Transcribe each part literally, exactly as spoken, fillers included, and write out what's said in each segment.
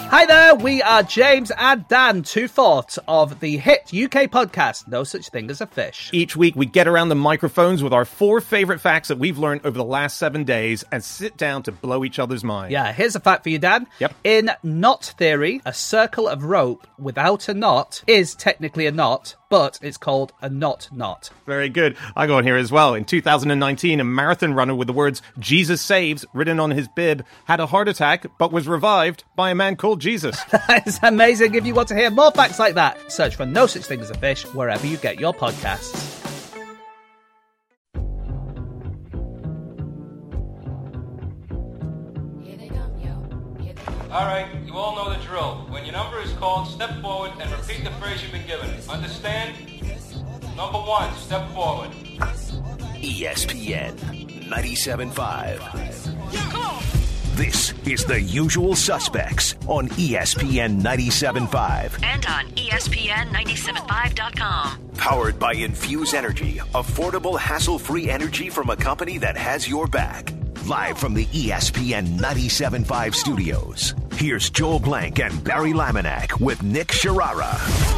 Hi there, we are James and Dan, two-fourths of the hit U K podcast, No Such Thing as a Fish. Each week, we get around the microphones with our four favorite facts that we've learned over the last seven days and sit down to blow each other's minds. Yeah, here's a fact for you, Dan. Yep. In knot theory, a circle of rope without a knot is technically a knot, but it's called a knot knot. Very good. I go on here as well. In two thousand nineteen, a marathon runner with the words, Jesus saves, written on his bib, had a heart attack, but was revived by a man called Jesus. That is amazing. If you want to hear more facts like that, search for No Such Thing as a Fish wherever you get your podcasts. All right, you all know the drill. When your number is called, step forward and repeat the phrase you've been given. Understand? Number one, step forward. E S P N ninety-seven point five. This is The Usual Suspects on E S P N ninety-seven point five. And on E S P N ninety-seven point five dot com. Powered by Infuse Energy, affordable, hassle-free energy from a company that has your back. Live from the E S P N ninety-seven point five studios, here's Joel Blank and Barry Laminack with Nick Sharara.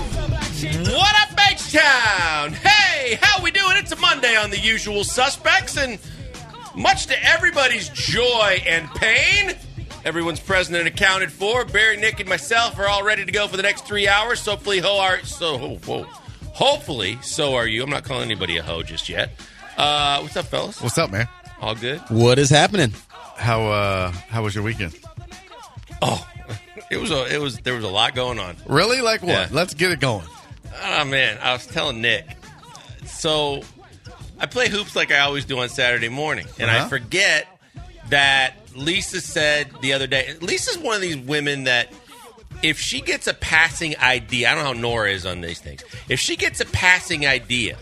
What up, H-Town? Hey, how we doing? It's a Monday on The Usual Suspects, and much to everybody's joy and pain, everyone's present and accounted for. Barry, Nick, and myself are all ready to go for the next three hours. So hopefully, ho are, so, ho, ho, hopefully, so are you. I'm not calling anybody a hoe just yet. Uh, what's up, fellas? What's up, man? All good? What is happening? How uh how was your weekend? Oh, it was a, it was there was a lot going on. Really? Like what? Yeah. Let's get it going. Oh man, I was telling Nick. So I play hoops like I always do on Saturday morning, and Uh-huh. I forget that Lisa said the other day. Lisa's one of these women that if she gets a passing idea, I don't know how Nora is on these things. If she gets a passing idea,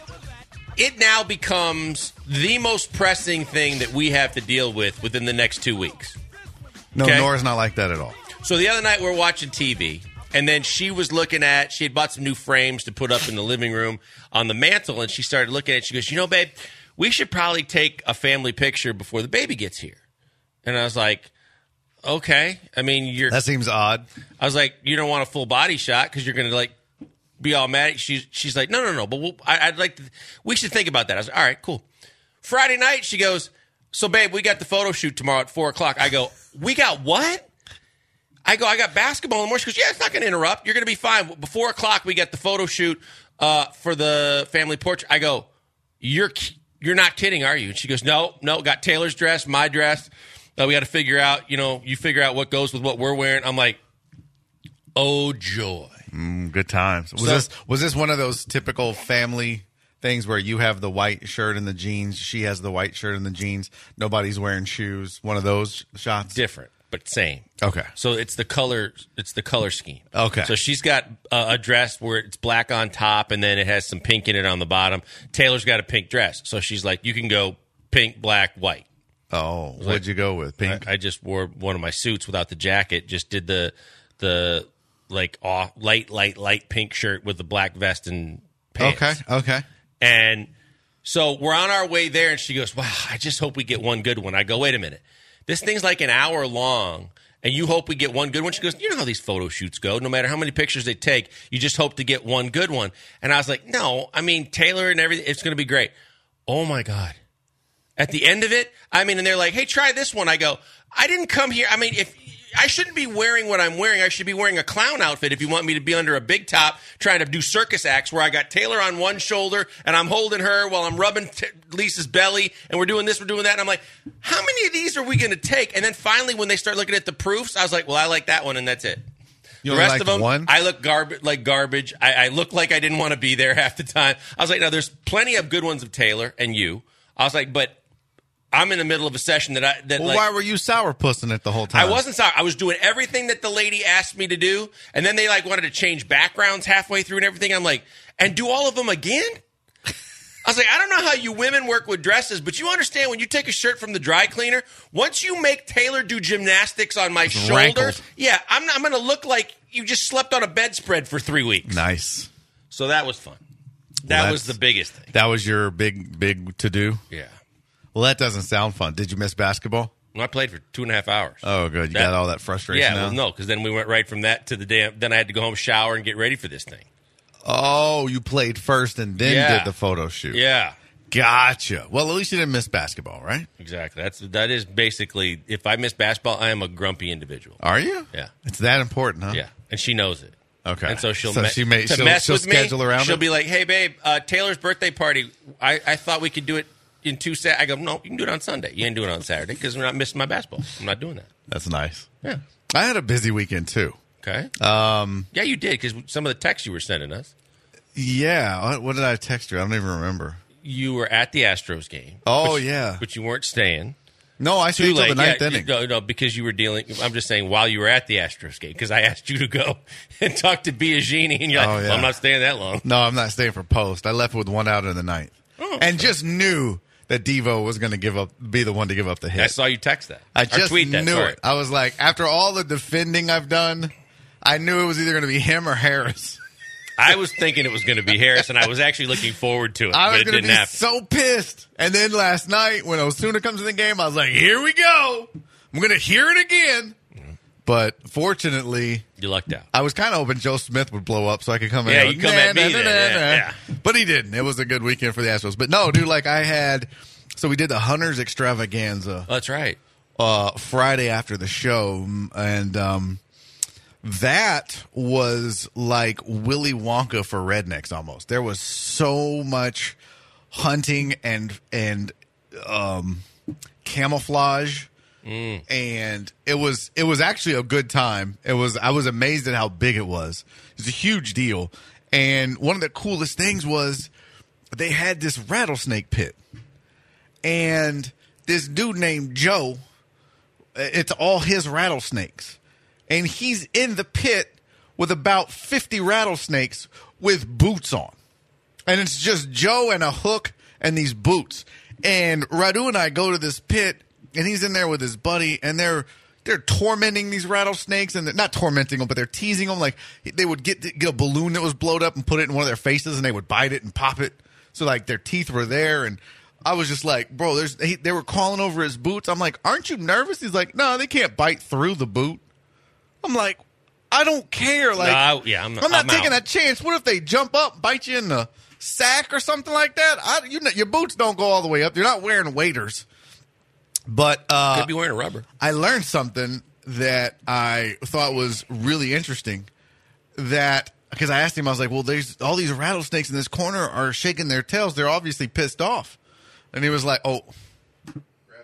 it now becomes the most pressing thing that we have to deal with within the next two weeks. No, Okay? Nora's not like that at all. So the other night we were watching T V, and then she was looking at, she had bought some new frames to put up in the living room on the mantle, and she started looking at it. She goes, you know, babe, we should probably take a family picture before the baby gets here. And I was like, okay. I mean, you're... That seems odd. I was like, you don't want a full body shot because you're going to, like, be all mad. She's, she's like, no, no, no, but we'll, I, I'd like to, we should think about that. I was like, all right, cool. Friday night, she goes, so, babe, we got the photo shoot tomorrow at four o'clock. I go, we got what? I go, I got basketball in the morning. She goes, yeah, it's not going to interrupt. You're going to be fine. Before o'clock, we got the photo shoot uh, for the family portrait. I go, you're you're not kidding, are you? And she goes, no, no, got Taylor's dress, my dress. Uh, we got to figure out, you know, you figure out what goes with what we're wearing. I'm like, oh, joy. Mm, good times. Was So- this was this one of those typical family things where you have the white shirt and the jeans, she has the white shirt and the jeans, nobody's wearing shoes? One of those shots? Different, but same. Okay. So it's the color. It's the color scheme. Okay. So she's got uh, a dress where it's black on top and then it has some pink in it on the bottom. Taylor's got a pink dress, so she's like, you can go pink, black, white. Oh, what'd like- you go with? Pink? I, I just wore one of my suits without the jacket. Just did the the like off, light, light, light pink shirt with the black vest and pants. okay, okay. And so we're on our way there, and she goes, wow, I just hope we get one good one. I go, wait a minute. This thing's like an hour long, and you hope we get one good one? She goes, you know how these photo shoots go. No matter how many pictures they take, you just hope to get one good one. And I was like, no, I mean, Taylor and everything, it's going to be great. Oh, my God. At the end of it, I mean, and they're like, hey, try this one. I go, I didn't come here. I mean, if I shouldn't be wearing what I'm wearing. I should be wearing a clown outfit if you want me to be under a big top trying to do circus acts where I got Taylor on one shoulder and I'm holding her while I'm rubbing t- Lisa's belly and we're doing this, we're doing that. And I'm like, how many of these are we going to take? And then finally, when they start looking at the proofs, I was like, well, I like that one and that's it. You The only rest liked of them, one? I look garb- like garbage. I-, I look like I didn't want to be there half the time. I was like, no, there's plenty of good ones of Taylor and you. I was like, but I'm in the middle of a session that I that Well, like, why were you sourpussing it the whole time? I wasn't sorry. I was doing everything that the lady asked me to do, and then they like wanted to change backgrounds halfway through and everything. I'm like, and do all of them again? I was like, I don't know how you women work with dresses, but you understand when you take a shirt from the dry cleaner, once you make Taylor do gymnastics on my shoulder, rankled. yeah, I'm I'm going to look like you just slept on a bedspread for three weeks. Nice. So that was fun. That Well, was the that's- biggest thing. That was your big, big to do? Yeah. Well, that doesn't sound fun. Did you miss basketball? I played for two and a half hours. Oh, good. You That- got all that frustration Yeah, now? well, no, because then we went right from that to the damn. Then I had to go home, shower, and get ready for this thing. Oh, you played first and then Yeah. did the photo shoot. Yeah, Gotcha. Well, at least you didn't miss basketball, right? exactly. That's that is basically. If I miss basketball, I am a grumpy individual. Are you? Yeah. It's that important, huh? Yeah, and she knows it. Okay. And so she'll So me- she may- to she'll- mess she'll with schedule me. around She'll it? be like, "Hey, babe, uh, Taylor's birthday party. I, I thought we could do it in two Sat." I go, "No, you can do it on Sunday. You ain't doing it on Saturday because we're not missing my basketball. I'm not doing that." That's nice. Yeah. I had a busy weekend, too. Okay. Um, Yeah, you did because some of the texts you were sending us. yeah. What, what did I text you? I don't even remember. You were at the Astros game. Oh, but you- yeah. but you weren't staying. No, I stayed Too till late. the ninth yeah, inning. No, no, because you were dealing. I'm just saying while you were at the Astros game because I asked you to go and talk to Biagini, and you're like, Oh, well, yeah. I'm not staying that long. No, I'm not staying for post. I left with one out in the ninth. Oh, and just knew that Devo was going to give up, be the one to give up the hit. I saw you text that. I Or just tweet that. knew sorry. it. I was like, after all the defending I've done, I knew it was either going to be him or Harris. I was thinking it was going to be Harris, and I was actually looking forward to it, I but was it going to didn't be happen. so pissed. And then last night, when Osuna comes in the game, I was like, here we go. I'm going to hear it again. But fortunately, You lucked out. I was kind of hoping Joe Smith would blow up so I could come in. Yeah, and you go, come "Nah, at me nah, then." nah, Yeah, nah." yeah. But he didn't. It was a good weekend for the Astros. But no, dude, like I had, so we did the Hunters Extravaganza Oh, that's right. uh, Friday after the show, and um, that was like Willy Wonka for rednecks almost. There was so much hunting and and um, camouflage. Mm. And it was it was actually a good time. It was I was amazed at how big it was. It was a huge deal. And one of the coolest things was they had this rattlesnake pit. And this dude named Joe, it's all his rattlesnakes. And he's in the pit with about fifty rattlesnakes with boots on. And it's just Joe and a hook and these boots. And Radu and I go to this pit, and he's in there with his buddy, and they're they're tormenting these rattlesnakes, and they're not tormenting them, but they're teasing them. Like they would get get a balloon that was blowed up and put it in one of their faces, and they would bite it and pop it. So like their teeth were there, and I was just like, bro, there's he, they were crawling over his boots. I'm like, aren't you nervous? He's like, no, they can't bite through the boot. I'm like, I don't care. Like, No, yeah, I'm not- I'm not I'm taking out. that chance. What if they jump up, bite you in the sack or something like that? I, you know, your boots don't go all the way up. You're not wearing waders. But uh, Could be wearing a rubber. I learned something that I thought was really interesting. That because I asked him, I was like, "Well, there's all these rattlesnakes in this corner are shaking their tails. They're obviously pissed off." And he was like, "Oh, grab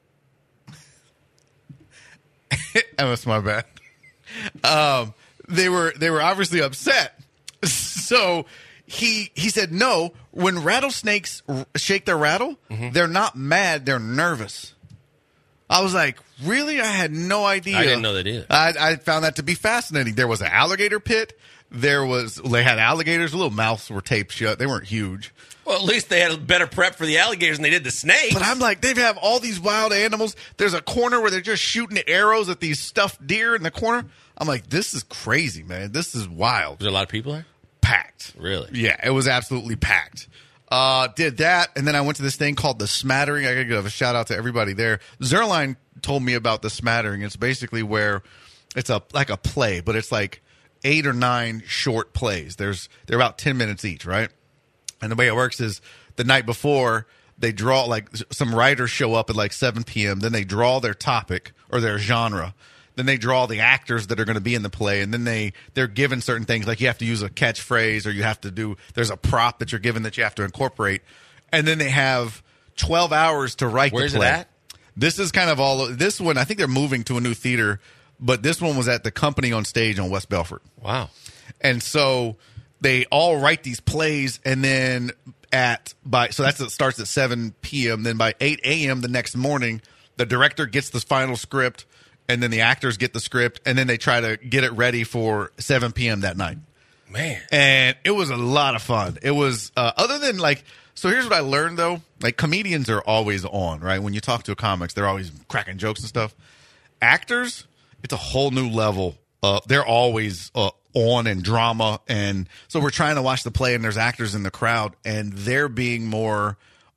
that." That was my bad. Um, they were they were obviously upset. So he he said, "No, when rattlesnakes r- shake their rattle, Mm-hmm. they're not mad. They're nervous." I was like, really? I had no idea. I didn't know that either. I, I found that to be fascinating. There was an alligator pit. There was they had alligators. The little mouths were taped shut. They weren't huge. Well, at least they had a better prep for the alligators than they did the snakes. But I'm like, they have all these wild animals. There's a corner where they're just shooting arrows at these stuffed deer in the corner. I'm like, this is crazy, man. This is wild. Was there a lot of people there? Packed. Really? Yeah, it was absolutely packed. Uh, did that, and then I went to this thing called the Smattering. I gotta give a shout out to everybody there. Zerline told me about the Smattering. It's basically where it's a like a play, but it's like eight or nine short plays. There's they're about ten minutes each, right? And the way it works is the night before they draw like some writers show up at like seven p.m. Then they draw their topic or their genre. Then they draw the actors that are going to be in the play, and then they they're given certain things like you have to use a catchphrase or you have to do. There's a prop that you're given that you have to incorporate, and then they have twelve hours to write Where's the it play. at? This is kind of all. This one, I think they're moving to a new theater, but this one was at the Company on Stage on West Belfort. Wow. And so they all write these plays, and then at by so that's it starts at seven p.m. Then by eight a.m. the next morning, the director gets the final script, and then the actors get the script, and then they try to get it ready for seven p.m. that night. Man. And it was a lot of fun. It was uh, other than like. So here's what I learned though: like comedians are always on, right? When you talk to a comics, they're always cracking jokes and stuff. Actors, it's a whole new level. Uh, they're always uh, on and drama, and so we're trying to watch the play, and there's actors in the crowd, and they're being more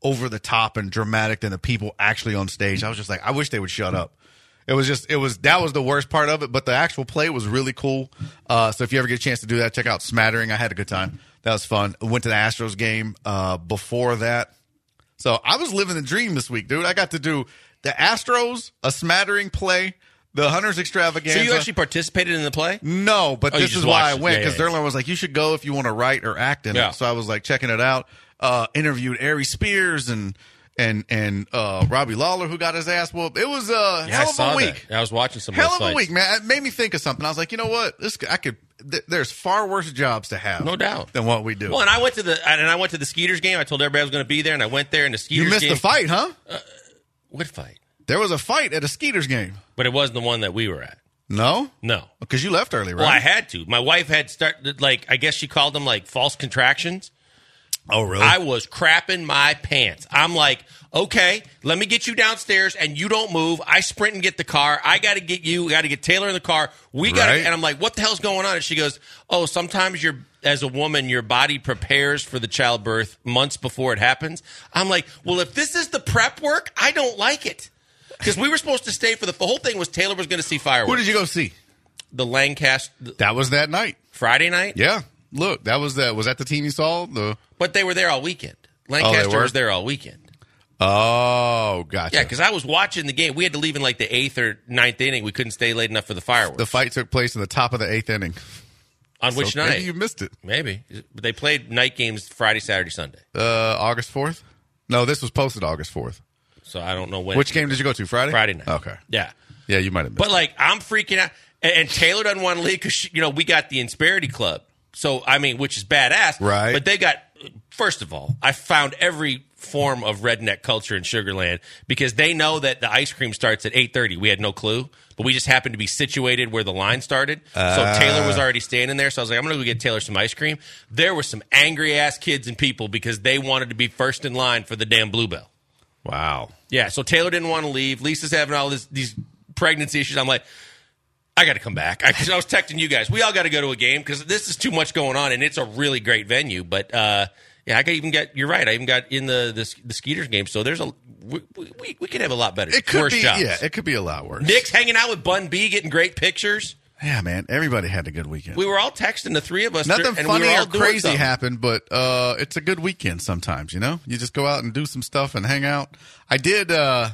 over the top and dramatic than the people actually on stage. I was just like, I wish they would shut up. It was just, it was, that was the worst part of it, but the actual play was really cool. Uh, so if you ever get a chance to do that, check out Smattering. I had a good time. That was fun. Went to the Astros game uh, before that. So I was living the dream this week, dude. I got to do the Astros, a Smattering play, the Hunters Extravaganza. So you actually participated in the play? No, but Oh, you this just is why I watched it. went, Yeah, because yeah, Derlin was like, you should go if you want to write or act in Yeah. it. So I was like checking it out. Uh, interviewed Ari Spears and and and uh, Robbie Lawler, who got his ass whooped. It was a Yeah, hell I of saw a week. that. I was watching some Hell of of those a fights. week, man. It made me think of something. I was like, you know what? This I could. Th- there's far worse jobs to have, No doubt. than what we do. Well, and I went to the and I went to the Skeeters game. I told everybody I was going to be there, and I went there. And the Skeeters you missed game, the fight, huh? What fight? There was a fight at a Skeeters game. But it wasn't the one that we were at. No, No. because you left early, right? Well, I had to. My wife had started like I guess she called them like false contractions. oh, really? I was crapping my pants. I'm like, okay, let me get you downstairs, and you don't move. I sprint and get the car. I got to get you. Got to get Taylor in the car. We got, Right. and I'm like, what the hell's going on? And she goes, oh, sometimes you're as a woman, your body prepares for the childbirth months before it happens. I'm like, well, if this is the prep work, I don't like it because we were supposed to stay for the, the whole thing was Taylor was going to see fireworks. Who did you go see? The Lancaster the That was that night. Friday night. Yeah. Look, that was that. Was that the team you saw? The But they were there all weekend. Lancaster were? was there all weekend. oh, gotcha. Yeah, because I was watching the game. We had to leave in like the eighth or ninth inning. We couldn't stay late enough for the fireworks. the fight took place in the top of the eighth inning. On which So night? Maybe you missed it. Maybe. But they played night games Friday, Saturday, Sunday. Uh, August fourth? No, this was posted August fourth. So I don't know when. Which game did you go to? Friday? Friday night. Okay. Yeah. Yeah, you might have missed But like, I'm freaking out. And, and Taylor doesn't want to leave because, you know, we got the Insperity Club. So, I mean, which is badass. Right. But they got, first of all, I found every form of redneck culture in Sugarland because they know that the ice cream starts at eight thirty. We had no clue, but we just happened to be situated where the line started. Uh. So Taylor was already standing there. So I was like, I'm going to go get Taylor some ice cream. There were some angry ass kids and people because they wanted to be first in line for the damn Bluebell. it. Wow. Yeah, so Taylor didn't want to leave. Lisa's having all this, these pregnancy issues. I'm like, I got to come back. I, 'cause I was texting you guys. We all got to go to a game because this is too much going on, and it's a really great venue. But uh, yeah, I could even get. You're right. I even got in the the, the Skeeters game. So there's a we, we, we could have a lot better. It could worse be, jobs. yeah, it could be a lot worse. Nick's hanging out with Bun B, getting great pictures. Yeah, man, everybody had a good weekend. We were all texting the three of us. Nothing and funny we were all or doing crazy something. happened, but uh, it's a good weekend sometimes, you know? You just go out and do some stuff and hang out. I did uh,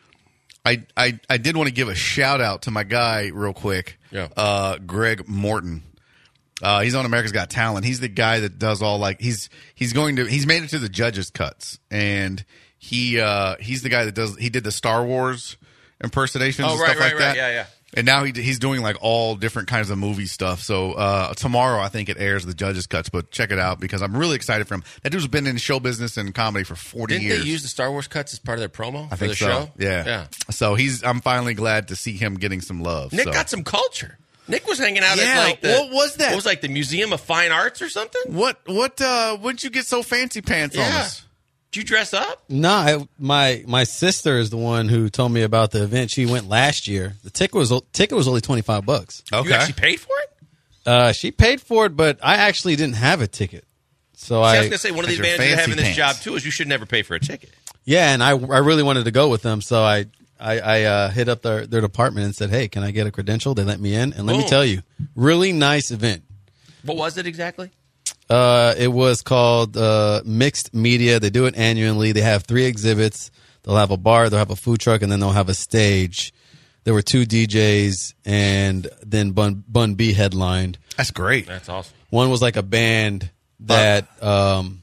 I, I I did want to give a shout out to my guy real quick. Yeah. Uh, Greg Morton. Uh, he's on America's Got Talent. He's the guy that does all like he's he's going to he's made it to the judges cuts, and he uh, he's the guy that does he did the Star Wars impersonations Oh, and right, stuff right, like right. that. Yeah, yeah. And now he, he's doing like all different kinds of movie stuff. So uh, tomorrow, I think it airs the judges cuts, but check it out because I'm really excited for him. That dude's been in show business and comedy for forty Didn't years. they use the Star Wars cuts as part of their promo I for think the so. show? Yeah. Yeah. So he's. I'm finally glad to see him getting some love. Nick so. got some culture. Nick was hanging out Yeah, at like the what was that? What was like the Museum of Fine Arts or something? What? What? Uh, when'd you get so fancy pants on Yeah. us? Did you dress up? No, I, my my sister is the one who told me about the event. She went last year. The ticket was ticket was only twenty five bucks. Okay. You actually paid for it? Uh, she paid for it, but I actually didn't have a ticket. So See, I I, was gonna say one of the Because you're advantages of fancy having this pants. job too is you should never pay for a ticket. yeah, and I I really wanted to go with them, so I I, I uh, hit up their their department and said, hey, can I get a credential? They let me in, and let me Boom. tell you, really nice event. What was it exactly? Uh, it was called uh, Mixed Media. They do it annually. They have three exhibits. They'll have a bar, they'll have a food truck, and then they'll have a stage. There were two D Js, and then Bun, Bun B headlined. That's great. That's awesome. One was like a band that um,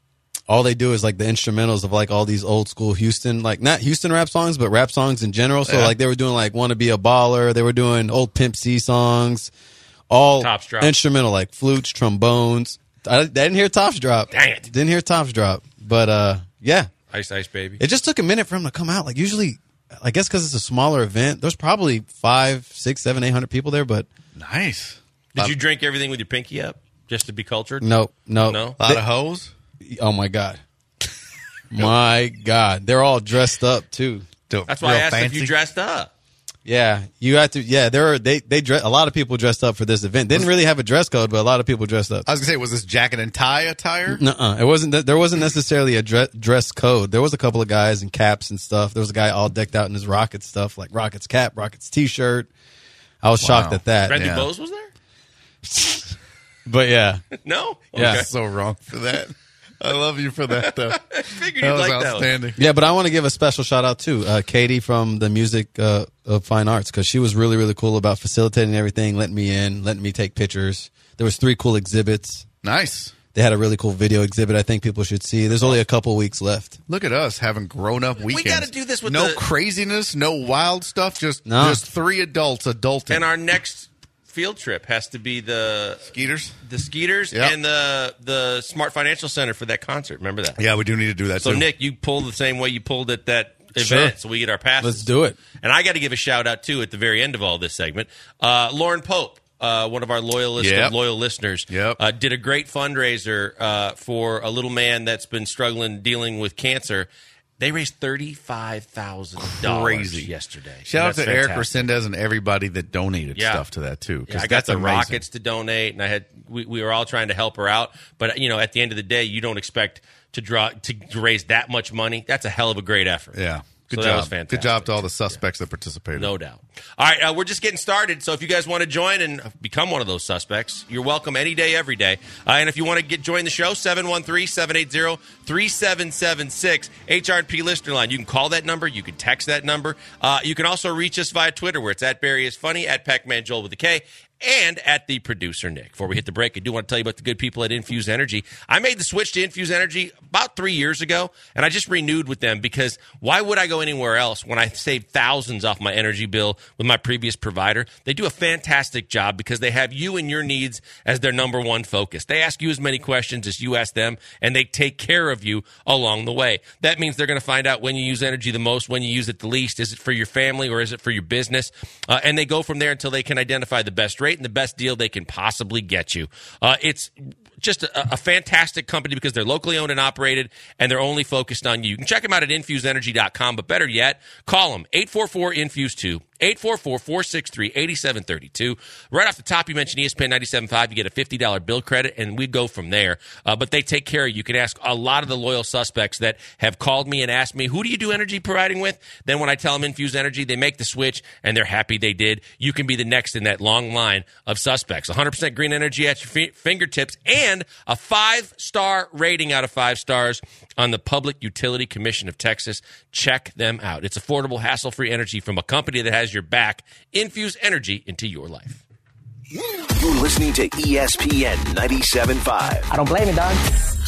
all they do is like the instrumentals of like all these old school Houston, like not Houston rap songs, but rap songs in general. So Yeah. like they were doing like Wanna Be a Baller. They were doing old Pimp C songs, all Tops drop. instrumental, like flutes, trombones. I, I didn't hear Tops drop. Dang it. Didn't hear Tops drop. But uh, yeah, Ice Ice Baby. it just took a minute for him to come out. Like usually, I guess because it's a smaller event, there's probably five, six, seven, eight hundred people there. But Nice. Did you drink everything with your pinky up just to be cultured? no, no, No? A lot of hoes. Oh my god, my god, they're all dressed up too. Do- That's why real I asked fancy. if you dressed up. Yeah, you had to. Yeah, there were they they dre- a lot of people dressed up for this event. Didn't really have a dress code, but a lot of people dressed up. I was gonna say, was this jacket and tie attire? Nuh-uh. It wasn't. There wasn't necessarily a dre- dress code. There was a couple of guys in caps and stuff. There was a guy all decked out in his Rockets stuff, like Rockets cap, Rockets t-shirt. I was Wow. shocked at that. Randy Yeah. Bose was there? But yeah, No? Yeah. You're so wrong for that. I love you for that, though. I figured That you'd was like that one. outstanding. yeah. But I want to give a special shout out to uh, Katie from the Music uh, of Fine Arts, because she was really really cool about facilitating everything, letting me in, letting me take pictures. There was three cool exhibits. Nice. They had a really cool video exhibit I think people should see. There's only a couple weeks left. Look at us having grown up weekends. gotta do this with no the- craziness, no wild stuff. Just No. just three adults adulting. And our next field trip has to be the Skeeters. the Skeeters Yep. and the the Smart Financial Center for that concert. Remember that? Yeah, we do need to do that So too. Nick, you pulled the same way you pulled at that event, Sure. so we get our passes. Let's do it. And I got to give a shout out too at the very end of all this segment. Uh, Lauren Pope, uh, one of our loyalist Yep. of loyal listeners, Yep. uh, did a great fundraiser uh, for a little man that's been struggling dealing with cancer. They raised thirty-five thousand dollars Crazy. yesterday. Shout out That's to Eric fantastic. Resendez and everybody that donated Yeah. stuff to that too. 'cause Yeah, I got that's the amazing. Rockets to donate, and I had we, we were all trying to help her out. But you know, at the end of the day, you don't expect to draw to, to raise that much money. That's a hell of a great effort. Yeah, good So job. that was fantastic. Good job to all the suspects that participated. No doubt. All right, uh, we're just getting started. So if you guys want to join and become one of those suspects, you're welcome any day, every day. Uh, and if you want to get join the show, seven one three, seven eight zero, three seven seven six, H R P listener line. You can call that number. You can text that number. Uh, you can also reach us via Twitter, where it's at Barry is Funny, at Pac-Man Joel with a K, and at the producer Nick. Before we hit the break, I do want to tell you about the good people at Infuse Energy. I made the switch to Infuse Energy about three years ago, and I just renewed with them because why would I go anywhere else when I saved thousands off my energy bill with my previous provider? They do a fantastic job because they have you and your needs as their number one focus. They ask you as many questions as you ask them, and they take care of you along the way. That means they're going to find out when you use energy the most, when you use it the least. Is it for your family or is it for your business? Uh, and they go from there until they can identify the best rate and the best deal they can possibly get you. Uh, it's just a, a fantastic company because they're locally owned and operated, and they're only focused on you. You can check them out at infuse energy dot com, but better yet, call them eight four four infuse two, eight four four, four six three, eight seven three two. Right off the top, you mentioned E S P N ninety-seven point five. You get a fifty dollars bill credit, and we go from there. Uh, but they take care of you. You can ask a lot of the loyal suspects that have called me and asked me, who do you do energy providing with? Then when I tell them Infuse Energy, they make the switch, and they're happy they did. You can be the next in that long line of suspects. one hundred percent green energy at your fi- fingertips, and a five-star rating out of five stars on the Public Utility Commission of Texas. Check them out. It's affordable, hassle-free energy from a company that has your back. Infuse energy into your life. You're listening to E S P N ninety-seven point five. I don't blame you, Don.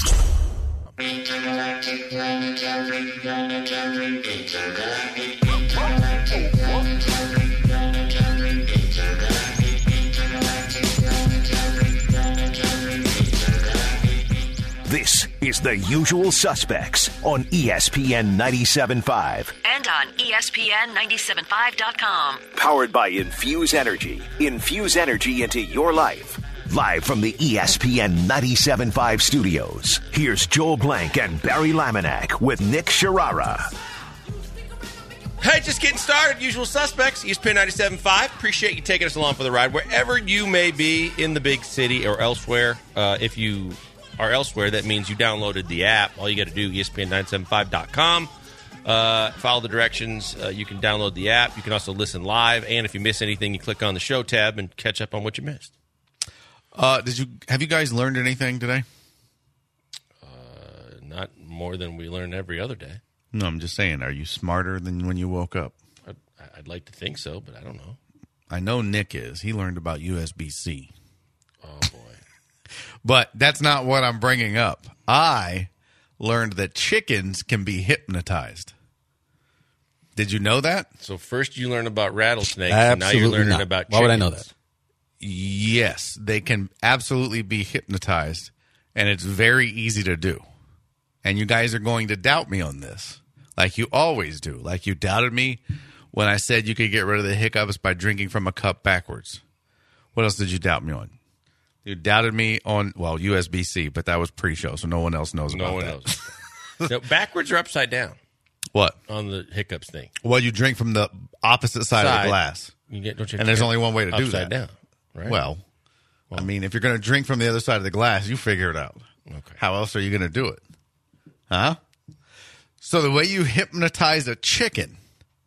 This is The Usual Suspects on E S P N ninety-seven point five. And on E S P N ninety-seven point five dot com. Powered by Infuse Energy. Infuse energy into your life. Live from the E S P N ninety-seven point five studios, here's Joel Blank and Barry Laminack with Nick Sharara. Hey, just getting started. Usual Suspects, E S P N ninety-seven point five. Appreciate you taking us along for the ride. Wherever you may be in the big city or elsewhere, uh, if you are elsewhere, that means you downloaded the app. All you got to do, E S P N nine seven five dot com. Uh, follow the directions. Uh, you can download the app. You can also listen live. And if you miss anything, you click on the show tab and catch up on what you missed. Uh, did you have you guys learned anything today? Uh, not more than we learn every other day. No, I'm just saying. Are you smarter than when you woke up? I'd, I'd like to think so, but I don't know. I know Nick is. He learned about U S B C. Oh, boy. But that's not what I'm bringing up. I learned that chickens can be hypnotized. Did you know that? So first you learn about rattlesnakes, and now Absolutely you're learning not. about chickens. Why would I know that? Yes, they can absolutely be hypnotized, and it's very easy to do. And you guys are going to doubt me on this, like you always do. Like you doubted me when I said you could get rid of the hiccups by drinking from a cup backwards. What else did you doubt me on? You doubted me on, well, U S B C, but that was pre-show, so no one else knows No about one that. knows. No, backwards or upside down? What? On the hiccups thing. Well, you drink from the opposite side, Side. of the glass. You get, don't you And there's only one way to do upside that. down, right? Well, I mean, if you're going to drink from the other side of the glass, you figure it out. Okay. How else are you going to do it? Huh? So the way you hypnotize a chicken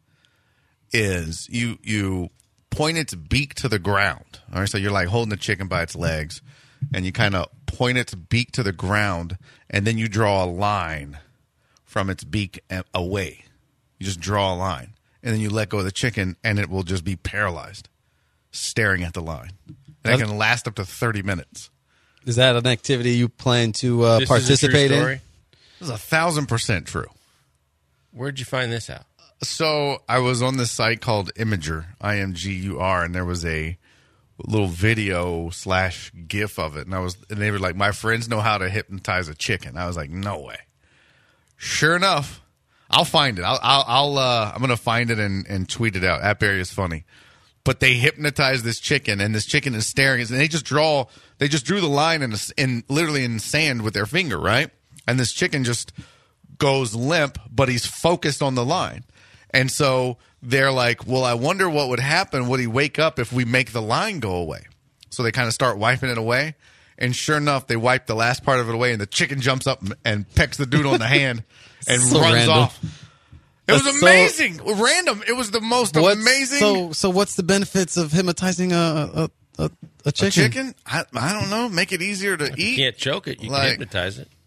is you you point its beak to the ground. All right, so you're like holding the chicken by its legs, and you kind of point its beak to the ground, and then you draw a line from its beak and away. You just draw a line, and then you let go of the chicken, and it will just be paralyzed, staring at the line. And it can last up to thirty minutes. Is that an activity you plan to uh, This is a true participate in? story? This is a thousand percent true. Where'd you find this out? So I was on this site called Imager, I M G U R, and there was a little video slash GIF of it, and I was, and they were like, "My friends know how to hypnotize a chicken." I was like, "No way!" Sure enough, I'll find it. I'll, I'll, I'll uh, I'm gonna find it and, and tweet it out. At Barry is funny, but they hypnotize this chicken, and this chicken is staring, and they just draw, they just drew the line in, in literally in sand with their finger, right? And this chicken just goes limp, but he's focused on the line. And so they're like, well, I wonder what would happen. Would he wake up if we make the line go away? So they kind of start wiping it away. And sure enough, they wipe the last part of it away, and the chicken jumps up and pecks the dude on the hand and So runs random. off. It was That's so- amazing. Random. It was the most What's- amazing. So, so what's the benefits of hypnotizing a a, a, a a chicken? chicken? I, I don't know. Make it easier to You eat. can't choke it. You Like- can hypnotize it.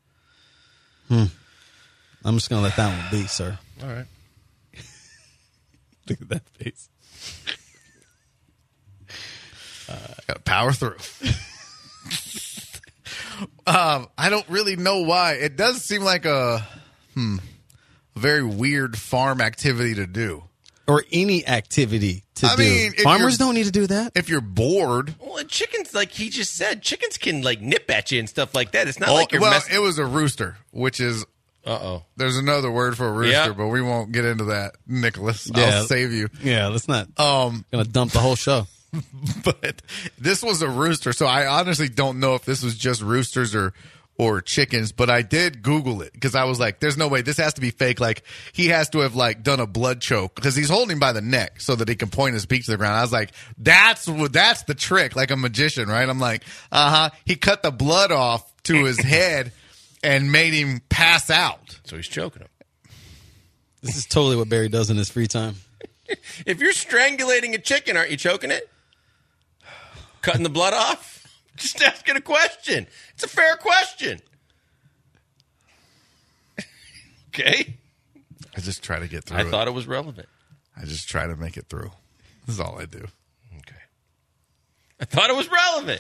I'm just gonna let that one be, sir. All right. Look at that face. Got to power through. um, I don't really know why. It does seem like a hmm, a very weird farm activity to do. Or any activity to I do. mean, if Farmers you're- don't need to do that. If you're bored, Well, and chickens, like he just said, chickens can like nip at you and stuff like that. It's not oh, like you're well, messing. it was a rooster, which is Uh oh. there's another word for a rooster, Yeah. but we won't get into that, Nicholas. Yeah. I'll save you. Yeah, let's not. Um, Gonna dump the whole show. but this was a rooster, so I honestly don't know if this was just roosters or or chickens, but I did Google it because I was like, there's no way this has to be fake. Like he has to have like done a blood choke because he's holding him by the neck so that he can point his beak to the ground. I was like, that's what that's the trick, like a magician, right? I'm like, uh-huh. He cut the blood off to his head and made him pass out. So he's choking him. This is totally what Barry does in his free time. If you're strangulating a chicken, aren't you choking it? Cutting the blood off? Just asking a question. It's a fair question. Okay. I just try to get through I it. thought it was relevant. I just try to make it through. This is all I do. Okay. I thought it was relevant.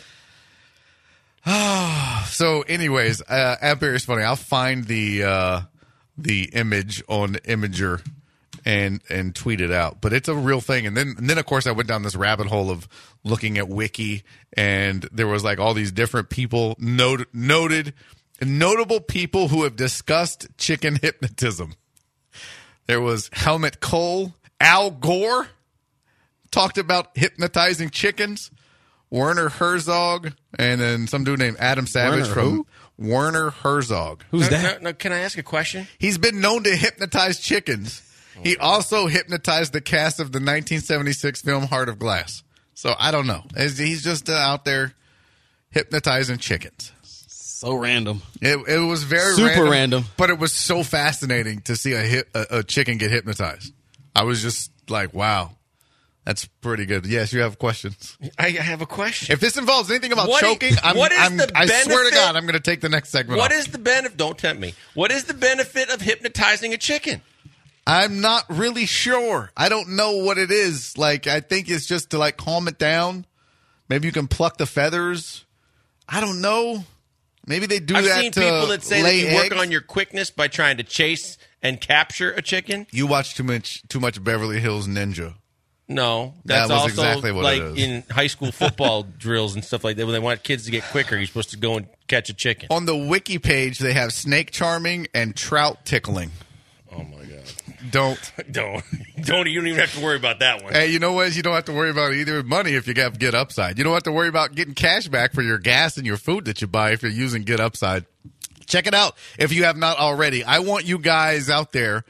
So, anyways, uh, at Barry's Funny, I'll find the uh, the image on Imager and and tweet it out. But it's a real thing. And then and then of course I went down this rabbit hole of looking at Wiki, and there was like all these different people noted noted notable people who have discussed chicken hypnotism. There was Helmut Kohl, Al Gore talked about hypnotizing chickens. Werner Herzog, and then some dude named Adam Savage Werner from who? Werner Herzog. Who's No, that? no, no, can I ask a question? He's been known to hypnotize chickens. He also hypnotized the cast of the nineteen seventy-six film Heart of Glass. So I don't know. He's he's just uh, out there hypnotizing chickens. So random. It, it was very Super random, random. but it was so fascinating to see a, hip, a a chicken get hypnotized. I was just like, wow, that's pretty good. Yes, you have questions. I have a question. If this involves anything about What i- choking, I'm, what is I'm, the I swear to benefit- God, I'm going to take the next segment What off. is the benefit? Don't tempt me. What is the benefit of hypnotizing a chicken? I'm not really sure. I don't know what it is. Like, I think it's just to, like, calm it down. Maybe you can pluck the feathers. I don't know. Maybe they do I've that seen to people that say that lay you eggs. work on your quickness by trying to chase and capture a chicken. You watch too much too much Beverly Hills Ninja. No, That that's was also exactly what like it is. in high school football drills and stuff like that. When they want kids to get quicker, you're supposed to go and catch a chicken. On the wiki page, they have snake charming and trout tickling. Oh my god! Don't. Don't, don't. You don't even have to worry about that one. Hey, you know what? You don't have to worry about either money if you have Get Upside. You don't have to worry about getting cash back for your gas and your food that you buy if you're using Get Upside. Check it out if you have not already. I want you guys out there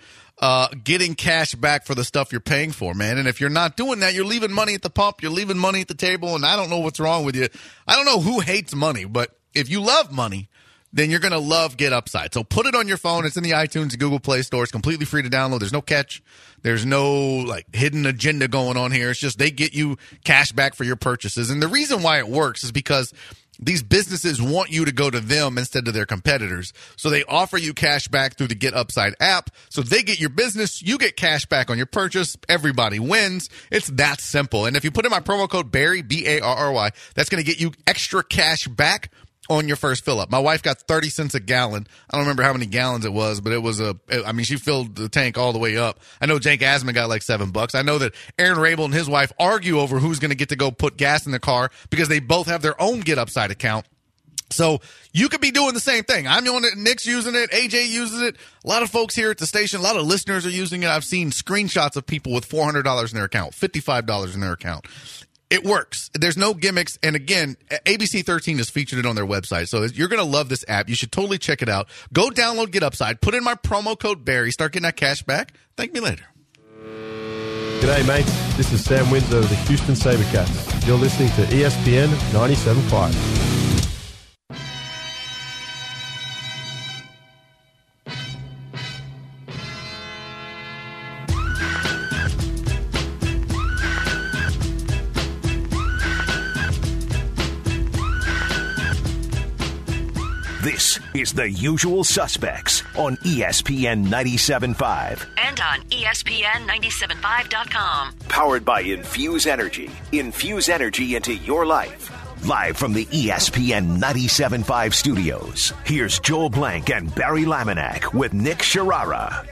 uh, getting cash back for the stuff you're paying for, man. And if you're not doing that, you're leaving money at the pump, you're leaving money at the table, and I don't know what's wrong with you. I don't know who hates money, but if you love money, then you're going to love Get Upside. So put it on your phone. It's in the iTunes and Google Play Store. It's completely free to download. There's no catch. There's no like hidden agenda going on here. It's just they get you cash back for your purchases. And the reason why it works is because these businesses want you to go to them instead of their competitors. So they offer you cash back through the Get Upside app. So they get your business, you get cash back on your purchase. Everybody wins. It's that simple. And if you put in my promo code Barry, B A R R Y, that's going to get you extra cash back on your first fill up. My wife got thirty cents a gallon. I don't remember how many gallons it was, but it was a, I mean, she filled the tank all the way up. I know Jake Asman got like seven bucks. I know that Aaron Rabel and his wife argue over who's going to get to go put gas in the car because they both have their own Get Upside account. So you could be doing the same thing. I'm doing it. Nick's using it. A J uses it. A lot of folks here at the station, a lot of listeners are using it. I've seen screenshots of people with four hundred dollars in their account, fifty-five dollars in their account. It works. There's no gimmicks. And again, A B C thirteen has featured it on their website. So you're going to love this app. You should totally check it out. Go download Get Upside. Put in my promo code Barry. Start getting that cash back. Thank me later. G'day, mates. This is Sam Windsor of the Houston Sabercats. You're listening to E S P N ninety-seven point five. This is The Usual Suspects on E S P N ninety-seven point five. And on E S P N ninety-seven point five dot com. Powered by Infuse Energy. Infuse energy into your life. Live from the E S P N ninety-seven point five studios, here's Joel Blank and Barry Laminack with Nick Sharara.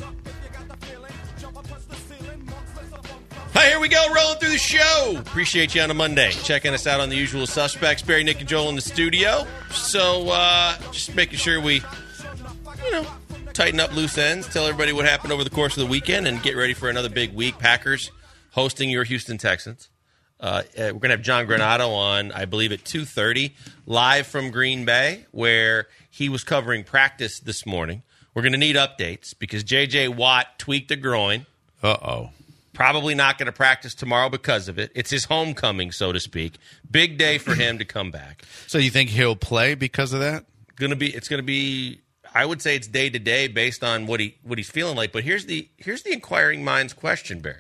Hi, here we go, rolling through the show. Appreciate you on a Monday. Checking us out on The Usual Suspects. Barry, Nick, and Joel in the studio. So, uh, just making sure we, you know, tighten up loose ends, tell everybody what happened over the course of the weekend, and get ready for another big week. Packers hosting your Houston Texans. Uh, we're going to have John Granato on, I believe, at two thirty, live from Green Bay, where he was covering practice this morning. We're going to need updates because J J. Watt tweaked a groin. Uh-oh. Probably not going to practice tomorrow because of it. It's his homecoming, so to speak. Big day for him to come back. So you think he'll play because of that? Going to be. It's going to be. I would say it's day to day based on what he what he's feeling like. But here's the here's the inquiring minds question, Barry.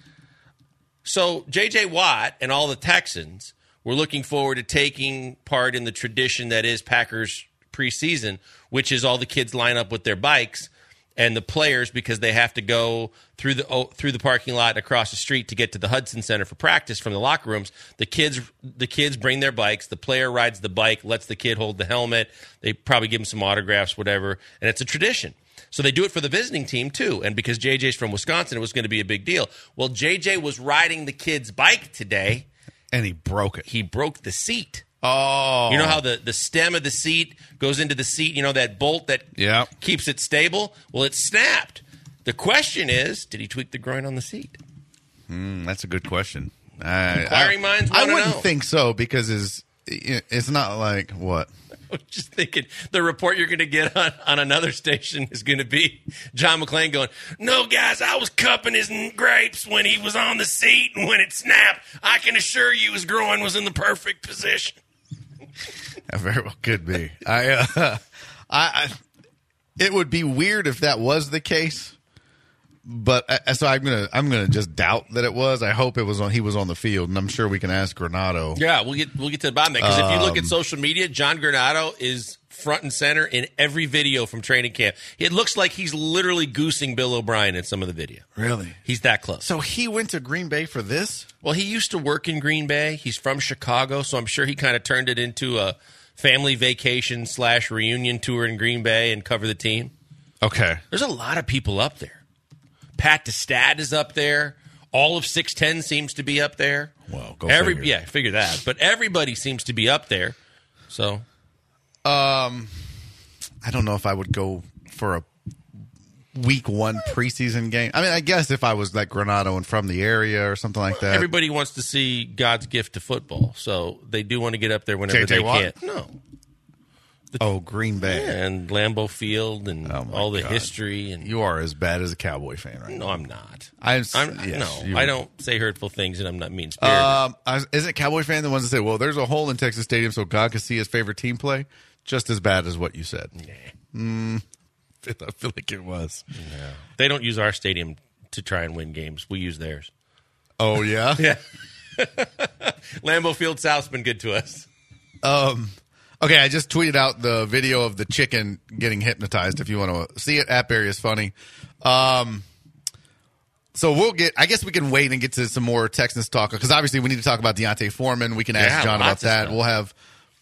So J J. Watt and all the Texans were looking forward to taking part in the tradition that is Packers preseason, which is all the kids line up with their bikes. And the players, because they have to go through the oh, through the parking lot and across the street to get to the Hudson Center for practice from the locker rooms, the kids the kids bring their bikes. The player rides the bike, lets the kid hold the helmet. They probably give him some autographs, whatever. And it's a tradition. So they do it for the visiting team, too. And because J J's from Wisconsin, it was going to be a big deal. Well, J J was riding the kid's bike today. And he broke it. He broke the seat. Oh. You know how the, the stem of the seat goes into the seat, you know, that bolt that yep. keeps it stable? Well, it snapped. The question is, did he tweak the groin on the seat? Mm, that's a good question. I, Inquiring I, minds I want to wouldn't know. think so because it's, it's not like, what? I was just thinking the report you're going to get on, on another station is going to be John McClain going, no, guys, I was cupping his grapes when he was on the seat, and when it snapped, I can assure you his groin was in the perfect position. That very well could be. I, uh, I, I, it would be weird if that was the case, but uh, so I'm gonna, I'm gonna just doubt that it was. I hope it was on. He was on the field, and I'm sure we can ask Granato. Yeah, we'll get, we'll get to the bottom of that because um, if you look at social media, John Granato is front and center in every video from training camp. It looks like he's literally goosing Bill O'Brien in some of the video. Really? He's that close. So he went to Green Bay for this? Well, he used to work in Green Bay. He's from Chicago, so I'm sure he kind of turned it into a family vacation slash reunion tour in Green Bay and cover the team. Okay. There's a lot of people up there. Pat Destad is up there. All of six ten seems to be up there. Well, go Every, figure. Yeah, figure that. But everybody seems to be up there. So, um, I don't know if I would go for a week one preseason game. I mean, I guess if I was like Granato and from the area or something like that. Everybody wants to see God's gift to football, so they do want to get up there whenever J J they Watt? can. No. Oh, Green Bay. and Lambeau Field and Oh, my all the God. history. And You are as bad as a Cowboy fan right no, now. I'm not. I'm, I'm yes, no, you- I don't say hurtful things, and I'm not mean spirited. Um, I, isn't Cowboy fan the ones that say, well, there's a hole in Texas Stadium so God can see his favorite team play? Just as bad as what you said. Mm, I feel like it was. They don't use our stadium to try and win games. We use theirs. Oh, yeah? Yeah. Lambeau Field South's been good to us. Um, okay, I just tweeted out the video of the chicken getting hypnotized. If you want to see it, App Area is funny. Um, so we'll get. I guess we can wait and get to some more Texans talk because obviously we need to talk about Deontay Foreman. We can ask Yeah, John about lots of that. stuff. We'll have.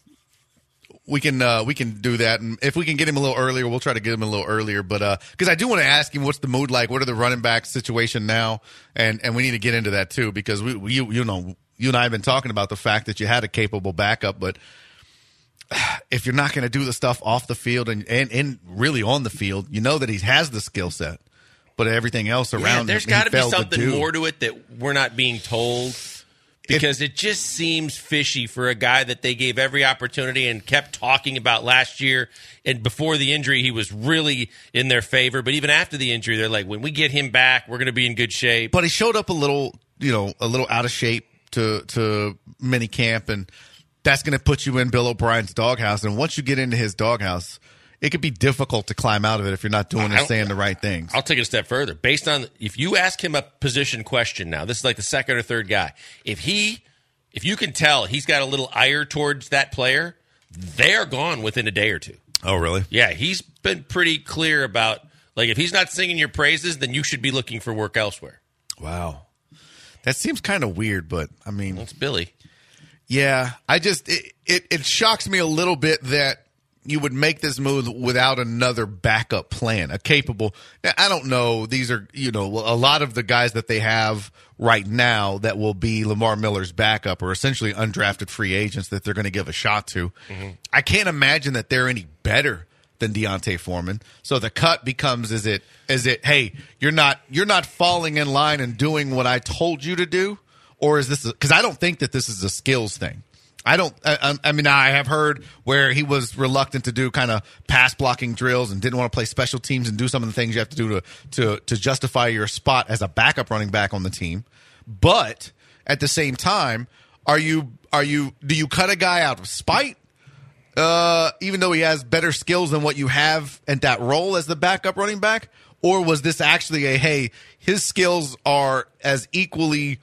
We can uh, we can do that, and if we can get him a little earlier, we'll try to get him a little earlier. But because I do want to ask him, what's the mood like? What are the running back situation now? And and we need to get into that too because we, we you you know you and I have been talking about the fact that you had a capable backup, but if you're not going to do the stuff off the field and, and and really on the field, you know that he has the skill set, but everything else around Yeah, there's him, got he to be failed something do. more to it that we're not being told. Because it, it just seems fishy for a guy that they gave every opportunity and kept talking about last year. And before the injury, he was really in their favor. But even after the injury, they're like, when we get him back, we're going to be in good shape. But he showed up a little, you know, a little out of shape to to mini camp, and that's going to put you in Bill O'Brien's doghouse. And once you get into his doghouse, it could be difficult to climb out of it if you're not doing and saying the right things. I'll take it a step further. Based on if you ask him a position question now, this is like the second or third guy. If he, if you can tell he's got a little ire towards that player, they are gone within a day or two. Oh, really? Yeah, he's been pretty clear about like if he's not singing your praises, then you should be looking for work elsewhere. Wow. That seems kind of weird, but I mean, That's Billy. Yeah, I just it, it it shocks me a little bit that you would make this move without another backup plan, a capable. Now, I don't know. These are, you know, a lot of the guys that they have right now that will be Lamar Miller's backup are essentially undrafted free agents that they're going to give a shot to. Mm-hmm. I can't imagine that they're any better than Deontay Foreman. So the cut becomes, is it, is it, hey, you're not, you're not falling in line and doing what I told you to do? Or is this, because I don't think that this is a skills thing. I don't. I, I mean, I have heard where he was reluctant to do kind of pass blocking drills and didn't want to play special teams and do some of the things you have to do to to to justify your spot as a backup running back on the team. But at the same time, are you are you do you cut a guy out of spite, uh, even though he has better skills than what you have at that role as the backup running back, or was this actually a hey, his skills are as equally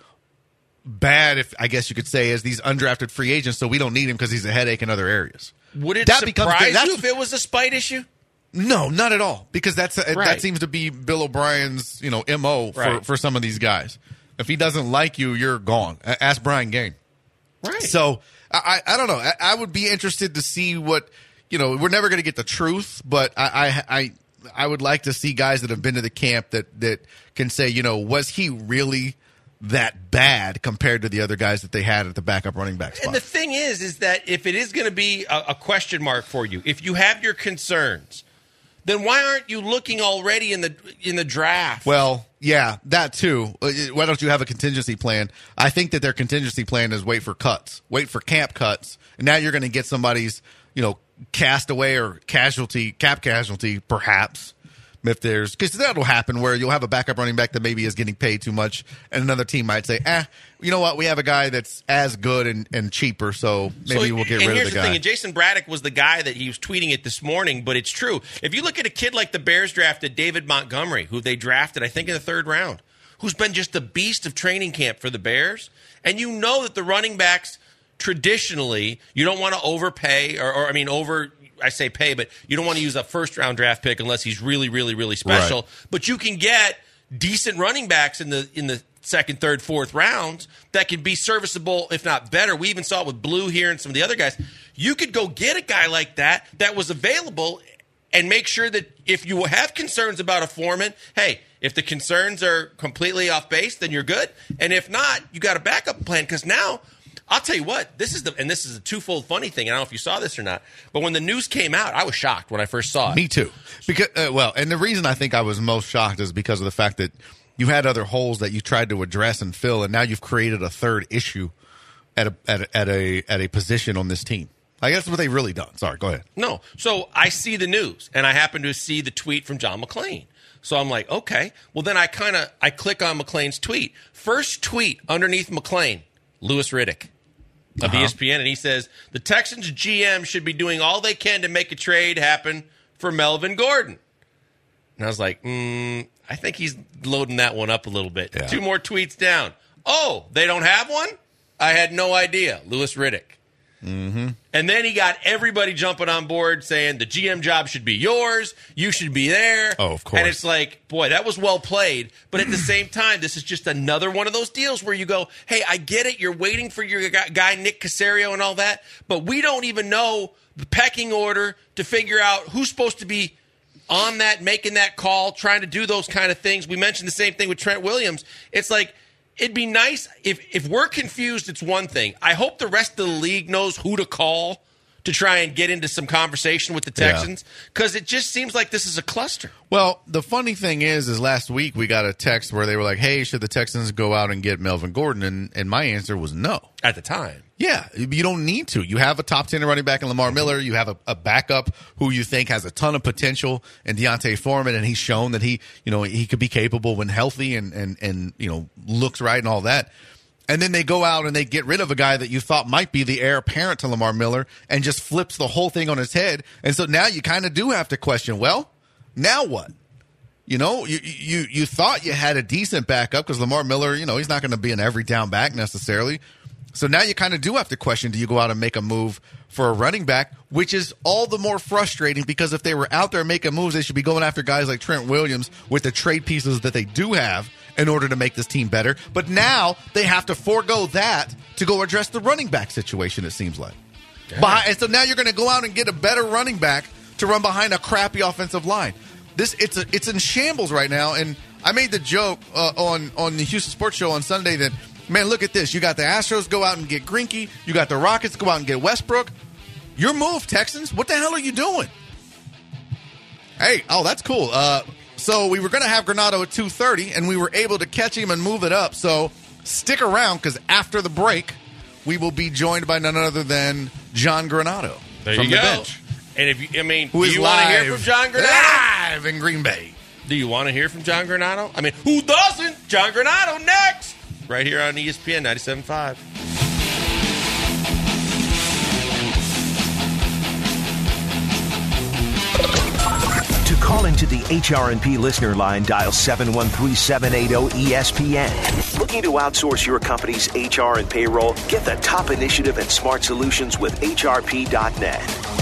bad, if I guess you could say, as these undrafted free agents, so we don't need him because he's a headache in other areas. Would it That becomes- surprise that's- you if it was a spite issue? No, not at all, because that's Right. that seems to be Bill O'Brien's, you know, M O for, Right. for some of these guys. If he doesn't like you, you're gone. A- Ask Brian Gaine. Right. So I, I don't know. I, I would be interested to see what, you know. We're never going to get the truth, but I, I I I would like to see guys that have been to the camp that that can say, you know, was he really that bad compared to the other guys that they had at the backup running back spot? And the thing is, is that if it is going to be a, a question mark for you, if you have your concerns, then why aren't you looking already in the in the draft? Well, yeah, that too. Uh, Why don't you have a contingency plan? I think that their contingency plan is wait for cuts, wait for camp cuts, and now you're going to get somebody's, you know, castaway or casualty, cap casualty, perhaps. If there's, because that'll happen where you'll have a backup running back that maybe is getting paid too much, and another team might say, "Eh, you know what? We have a guy that's as good and, and cheaper, so maybe So, we'll get and rid here's of the the thing, guy." and Jason Braddock was the guy that he was tweeting it this morning, but it's true. If you look at a kid like the Bears drafted David Montgomery, who they drafted, I think, in the third round, who's been just a beast of training camp for the Bears, and you know that the running backs traditionally you don't want to overpay or, or I mean over. I say pay, but you don't want to use a first-round draft pick unless he's really, really, really special. Right. But you can get decent running backs in the in the second, third, fourth rounds that can be serviceable, if not better. We even saw it with Blue here and some of the other guys. You could go get a guy like that that was available and make sure that if you have concerns about a Foreman, hey, if the concerns are completely off base, then you're good. And if not, you got a backup plan because now – I'll tell you what, this is the and this is a twofold funny thing. I don't know if you saw this or not, but when the news came out, I was shocked when I first saw it. Me too. Because uh, well, and the reason I think I was most shocked is because of the fact that you had other holes that you tried to address and fill, and now you've created a third issue at a at a, at a, at a position on this team. I guess what they've really done. Sorry, go ahead. No. So I see the news, and I happen to see the tweet from John McClain. So I'm like, okay. Well, then I kind of I click on McClain's tweet. First tweet underneath McClain, Louis Riddick of Uh-huh. E S P N, and he says, the Texans G M should be doing all they can to make a trade happen for Melvin Gordon. And I was like, mm, I think he's loading that one up a little bit. Yeah. Two more tweets down. Oh, they don't have one? I had no idea. Louis Riddick. Mm-hmm. And then he got everybody jumping on board saying the G M job should be yours. You should be there. Oh, of course. And it's like, boy, that was well played. But at the same time, this is just another one of those deals where you go, hey, I get it. You're waiting for your guy, Nick Caserio and all that. But we don't even know the pecking order to figure out who's supposed to be on that, making that call, trying to do those kind of things. We mentioned the same thing with Trent Williams. It's like, it'd be nice if, if we're confused, it's one thing. I hope the rest of the league knows who to call to try and get into some conversation with the Texans, because it just seems like this is a cluster. Well, the funny thing is, is last week we got a text where they were like, hey, should the Texans go out and get Melvin Gordon? And, and my answer was no. At the time. Yeah, you don't need to. You have a top ten running back in Lamar Miller. You have a, a backup who you think has a ton of potential in Deontay Foreman, and he's shown that he, you know, he could be capable when healthy and, and, and you know, looks right and all that. And then they go out and they get rid of a guy that you thought might be the heir apparent to Lamar Miller and just flips the whole thing on its head. And so now you kind of do have to question, well, now what? You know, you you you thought you had a decent backup because Lamar Miller, you know, he's not going to be an every down back necessarily. So now you kind of do have to question, do you go out and make a move for a running back, which is all the more frustrating because if they were out there making moves, they should be going after guys like Trent Williams with the trade pieces that they do have in order to make this team better. But now they have to forego that to go address the running back situation, it seems like. Yeah. Behind, and so now you're going to go out and get a better running back to run behind a crappy offensive line. This it's a, it's in shambles right now, and I made the joke uh, on, on the Houston Sports Show on Sunday that, man, look at this. You got the Astros go out and get Greinke. You got the Rockets go out and get Westbrook. Your move, Texans. What the hell are you doing? Hey, oh, that's cool. Uh, so we were going to have Granato at two thirty, and we were able to catch him and move it up. So stick around, because after the break, we will be joined by none other than John Granato There from you the go. bench. And if you, I mean, Who do is you want to hear live- from John Granato? Live in Green Bay. Do you want to hear from John Granato? I mean, who doesn't? John Granato next. Right here on E S P N ninety-seven point five. To call into the H R and P listener line, dial seven one three, seven eight zero, E S P N. Looking to outsource your company's H R and payroll? Get the top initiative and smart solutions with H R P dot net.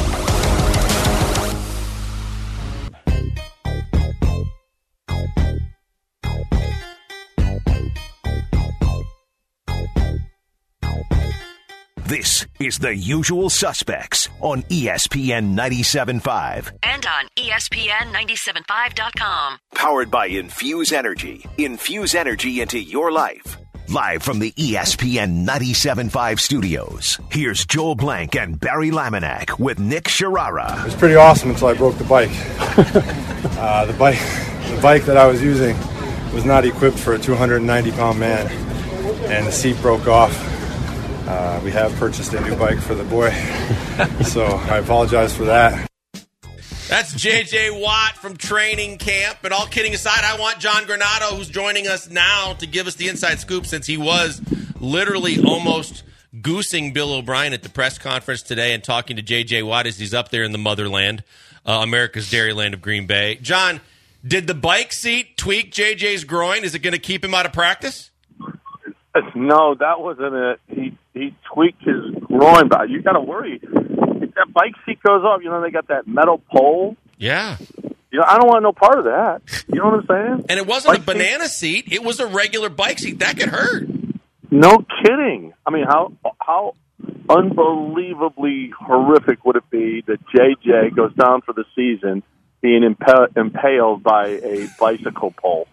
This is The Usual Suspects on E S P N ninety-seven point five. And on E S P N ninety-seven point five dot com. Powered by Infuse Energy. Infuse energy into your life. Live from the E S P N ninety-seven point five studios, here's Joel Blank and Barry Laminack with Nick Sharara. It was pretty awesome until I broke the bike. uh, the bike, the bike that I was using was not equipped for a two hundred ninety pound man, and the seat broke off. Uh, we have purchased a new bike for the boy, so I apologize for that. That's J J Watt from training camp. But all kidding aside, I want John Granato, who's joining us now, to give us the inside scoop, since he was literally almost goosing Bill O'Brien at the press conference today and talking to J J Watt as he's up there in the motherland, uh, America's Dairyland of Green Bay. John, did the bike seat tweak J J's groin? Is it going to keep him out of practice? No, that wasn't it. He he tweaked his groin, but you got to worry. If that bike seat goes off, you know, they got that metal pole. Yeah. You know, I don't want no part of that. You know what I'm saying? And it wasn't bike a banana seat. seat. It was a regular bike seat. That could hurt. No kidding. I mean, how how unbelievably horrific would it be that J J goes down for the season being impa- impaled by a bicycle pole?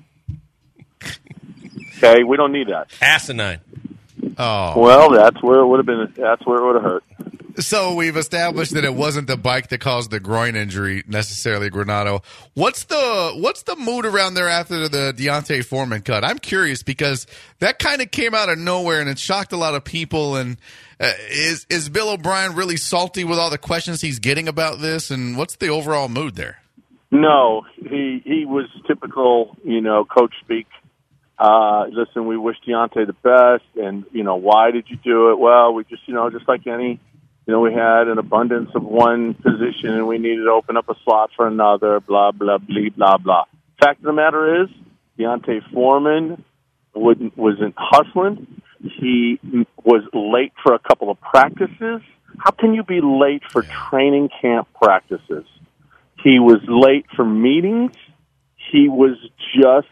Okay, we don't need that. Asinine. Oh. Well, that's where it would have been. That's where it would have hurt. So we've established that it wasn't the bike that caused the groin injury necessarily, Granato. What's the what's the mood around there after the Deontay Foreman cut? I'm curious because that kind of came out of nowhere and it shocked a lot of people. And uh, is is Bill O'Brien really salty with all the questions he's getting about this? And what's the overall mood there? No, he he was typical, you know, coach speak. Uh, listen, we wish Deontay the best, and you know, why did you do it? Well, we just, you know, just like any. You know, we had an abundance of one position, and we needed to open up a slot for another, blah, blah, blah, blah, blah. Fact of the matter is, Deontay Foreman wouldn't, wasn't hustling. He was late for a couple of practices. How can you be late for training camp practices? He was late for meetings. He was just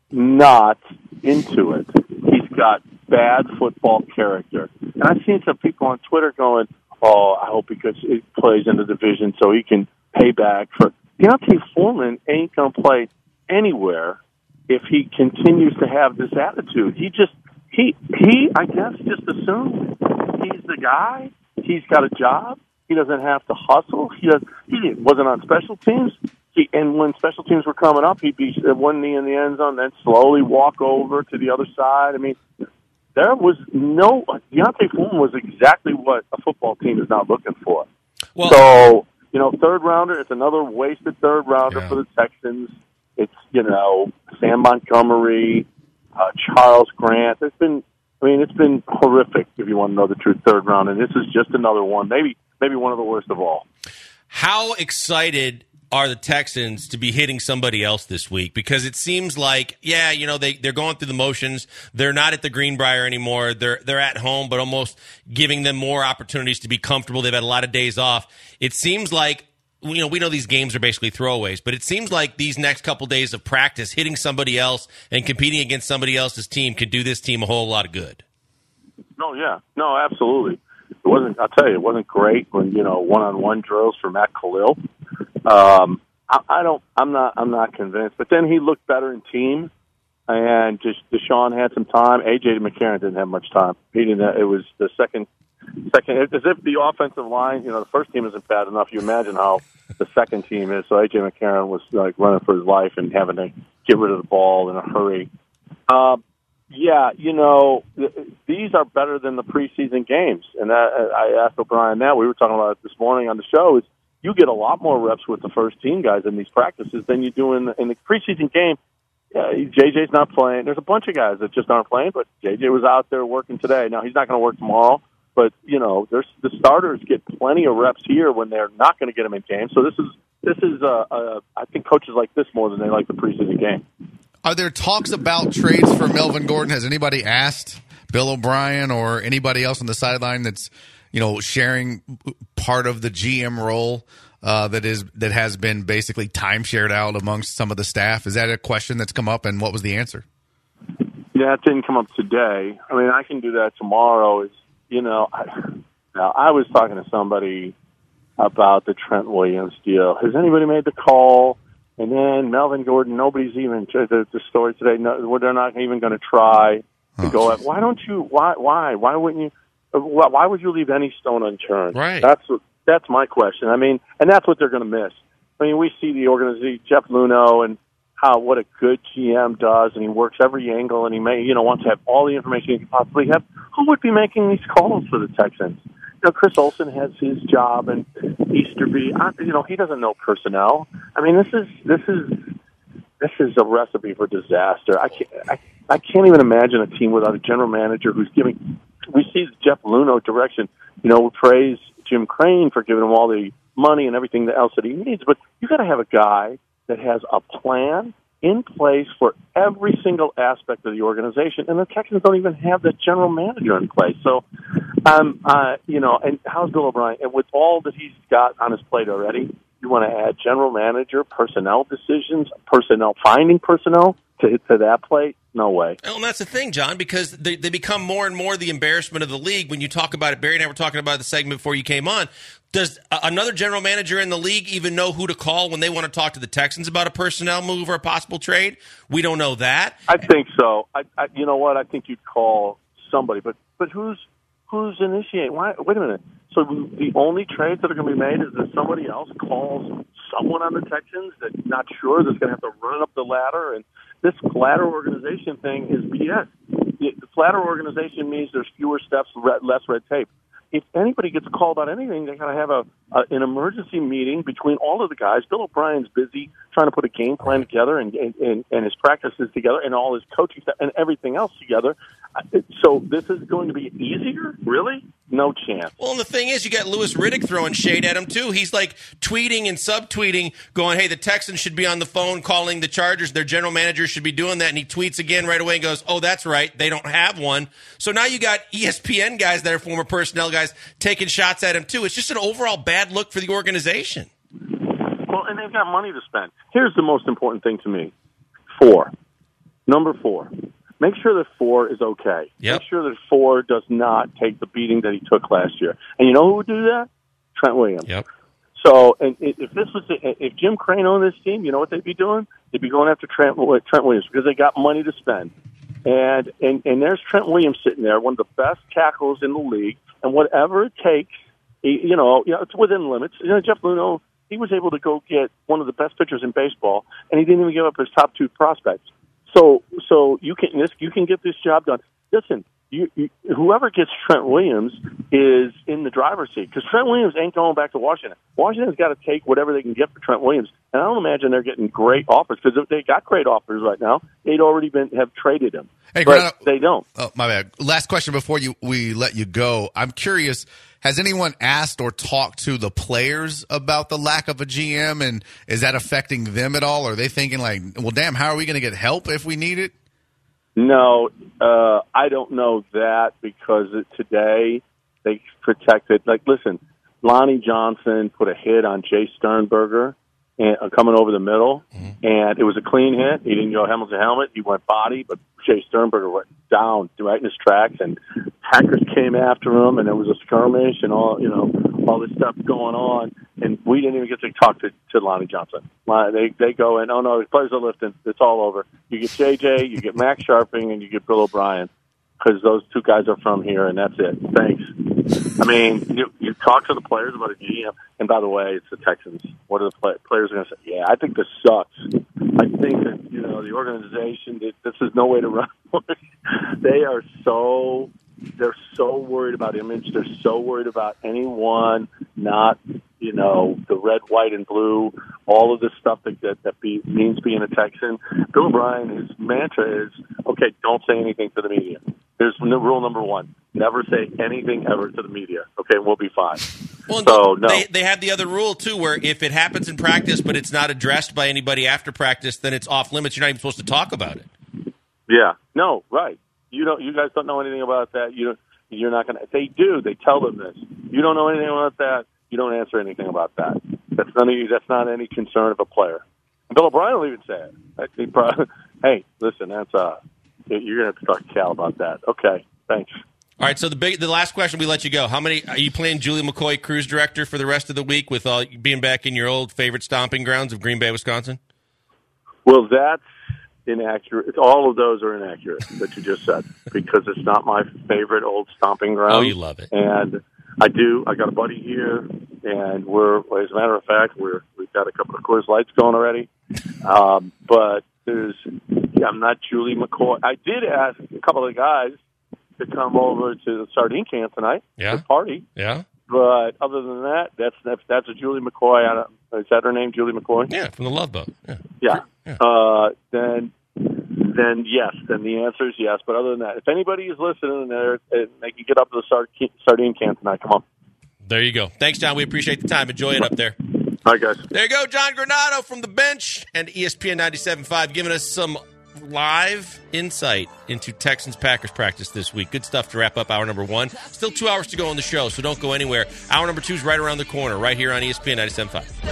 not into it. He's got bad football character. And I've seen some people on Twitter going, oh, I hope he gets, it plays in the division so he can pay back for. Deontay Foreman ain't going to play anywhere if he continues to have this attitude. He just, he, he, I guess, just assumed he's the guy. He's got a job. He doesn't have to hustle. He does. He wasn't on special teams. He, and when special teams were coming up, he'd be one knee in the end zone, then slowly walk over to the other side. I mean, there was no – Deontay Foreman was exactly what a football team is now looking for. Well, so, you know, third rounder, it's another wasted third rounder yeah. for the Texans. It's, you know, Sam Montgomery, uh, Charles Grant. It's been – I mean, it's been horrific, if you want to know the truth, third round. And this is just another one, maybe maybe one of the worst of all. How excited – are the Texans to be hitting somebody else this week? Because it seems like, yeah, you know, they, they're going through the motions. They're not at the Greenbrier anymore. They're they're at home, but almost giving them more opportunities to be comfortable. They've had a lot of days off. It seems like, you know, we know these games are basically throwaways, but it seems like these next couple days of practice, hitting somebody else and competing against somebody else's team could do this team a whole lot of good. No, yeah. No, absolutely. It wasn't, I'll tell you, it wasn't great when, you know, one-on-one drills for Matt Khalil. Um, I, I don't, I'm not, I'm not convinced. But then he looked better in team, and just Deshaun had some time. A J McCarron didn't have much time. He didn't. It was the second, second. As if the offensive line, you know, the first team isn't bad enough. You imagine how the second team is. So A J McCarron was like running for his life and having to get rid of the ball in a hurry. Um, yeah, you know, th- these are better than the preseason games, and that, I asked O'Brien that. We were talking about it this morning on the show. Is you get a lot more reps with the first team guys in these practices than you do in the, in the preseason game. Uh, J J's not playing. There's a bunch of guys that just aren't playing, but J J was out there working today. Now, he's not going to work tomorrow, but, you know, there's the starters get plenty of reps here when they're not going to get them in games. So this is, this is uh, uh, I think coaches like this more than they like the preseason game. Are there talks about trades for Melvin Gordon? Has anybody asked Bill O'Brien or anybody else on the sideline that's, you know, sharing part of the G M role uh, that is that has been basically time shared out amongst some of the staff? Is that a question that's come up, and what was the answer? Yeah, it didn't come up today. I mean, I can do that tomorrow. Is you know, I, now I was talking to somebody about the Trent Williams deal. Has anybody made the call? And then Melvin Gordon, nobody's even the, the story today. No, they're not even going to try to oh, go at. Why don't you? Why? Why? Why wouldn't you? Why would you leave any stone unturned? Right. That's what, that's my question. I mean, and that's what they're going to miss. I mean, we see the organization, Jeff Luhnow, and how what a good G M does, and he works every angle, and he may, you know, wants to have all the information he can possibly have. Who would be making these calls for the Texans? You know, Chris Olsen has his job, and Easterby, I, you know, he doesn't know personnel. I mean, this is this is this is a recipe for disaster. I can't I, I can't even imagine a team without a general manager who's giving. We see Jeff Luhnow direction. You know, we praise Jim Crane for giving him all the money and everything else that he needs, but you got to have a guy that has a plan in place for every single aspect of the organization, and the Texans don't even have that general manager in place. So, um, uh, you know, and how's Bill O'Brien? And with all that he's got on his plate already, you want to add general manager, personnel decisions, personnel, finding personnel to, to that plate? No way. Well, and that's the thing, John, because they, they become more and more the embarrassment of the league when you talk about it. Barry and I were talking about the segment before you came on. Does another general manager in the league even know who to call when they want to talk to the Texans about a personnel move or a possible trade? We don't know that. I think so. I, I you know what? I think you'd call somebody, but but who's who's initiating? Why? Wait a minute. So the only trades that are going to be made is that somebody else calls someone on the Texans that's not sure, that's going to have to run up the ladder. And this flatter organization thing is B S. The flatter organization means there's fewer steps, less red tape. If anybody gets called on anything, they got to have a, a an emergency meeting between all of the guys. Bill O'Brien's busy trying to put a game plan together and and, and his practices together and all his coaching stuff and everything else together. So this is going to be easier? Really? No chance. Well, and the thing is, you got Louis Riddick throwing shade at him, too. He's like tweeting and subtweeting, going, hey, the Texans should be on the phone calling the Chargers. Their general manager should be doing that. And he tweets again right away and goes, oh, that's right. They don't have one. So now you got E S P N guys that are former personnel guys taking shots at him, too. It's just an overall bad look for the organization. Well, and they've got money to spend. Here's the most important thing to me. Four. Number four. Make sure that four is okay. Yep. Make sure that four does not take the beating that he took last year. And you know who would do that? Trent Williams. Yep. So, and if this was, if Jim Crane owned this team, you know what they'd be doing? They'd be going after Trent, Trent Williams because they got money to spend. And, and and there's Trent Williams sitting there, one of the best tackles in the league, and whatever it takes, you know, you know, it's within limits. You know, Jeff Luhnow, he was able to go get one of the best pitchers in baseball, and he didn't even give up his top two prospects. So, so you can this you can get this job done. Listen, you, you, whoever gets Trent Williams is in the driver's seat because Trent Williams ain't going back to Washington. Washington's got to take whatever they can get for Trent Williams, and I don't imagine they're getting great offers because if they got great offers right now, they'd already been have traded him. Hey, but Grant, they don't. Oh, my bad. Last question before you we let you go. I'm curious. Has anyone asked or talked to the players about the lack of a G M, and is that affecting them at all? Are they thinking like, well, damn, how are we going to get help if we need it? No, uh, I don't know that because today they protected. Like, listen, Lonnie Johnson put a hit on Jay Sternberger and uh, coming over the middle, mm-hmm. and it was a clean hit. He didn't go helmet to helmet. He went body, but Jay Sternberger went down right in his tracks, and Packers came after him, and there was a skirmish and all, you know, all this stuff going on, and we didn't even get to talk to, to Lonnie Johnson. They they go in, oh, no, the players are lifting. It's all over. You get J J, you get Max Sharping, and you get Bill O'Brien because those two guys are from here, and that's it. Thanks. I mean, you, you talk to the players about a G M, and by the way, it's the Texans. What are the play, players going to say? Yeah, I think this sucks. I think that, you know, the organization, this is no way to run. They are so, they're so worried about image. They're so worried about anyone not, you know, the red, white, and blue, all of this stuff that that, that be, means being a Texan. Bill O'Brien, his mantra is, okay, don't say anything to the media. There's rule number one. Never say anything ever to the media. Okay, we'll be fine. Well, so, no. They, they have the other rule, too, where if it happens in practice but it's not addressed by anybody after practice, then it's off limits. You're not even supposed to talk about it. Yeah. No, right. You don't. You guys don't know anything about that. You don't, you're not going to. They do. They tell them this. You don't know anything about that. You don't answer anything about that. That's none of you. That's not any concern of a player. And Bill O'Brien will even say it. He probably, hey, listen, that's uh, you're going to have to talk to Cal about that. Okay, thanks. All right, so the big, the last question, we let you go. How many are you playing Julie McCoy cruise director for the rest of the week with all being back in your old favorite stomping grounds of Green Bay, Wisconsin? Well, that's inaccurate. All of those are inaccurate that you just said because it's not my favorite old stomping ground. Oh, you love it. And I do. I got a buddy here, and we're, as a matter of fact, we're we've got a couple of Coors Lights going already. Um, but there's, yeah, I'm not Julie McCoy. I did ask a couple of guys to come over to the sardine camp tonight. Yeah. The party. Yeah. But other than that, that's that's, that's a Julie McCoy. I don't, is that her name, Julie McCoy? Yeah, from the Love Boat. Yeah. Yeah. yeah. Uh, then, then yes. Then the answer is yes. But other than that, if anybody is listening there, they can get up to the sard- sardine camp tonight. Come on. There you go. Thanks, John. We appreciate the time. Enjoy it up there. All right, guys. There you go, John Granado from the bench and E S P N ninety-seven point five giving us some live insight into Texans-Packers practice this week. Good stuff to wrap up hour number one. Still two hours to go on the show, so don't go anywhere. Hour number two is right around the corner, right here on E S P N ninety-seven point five.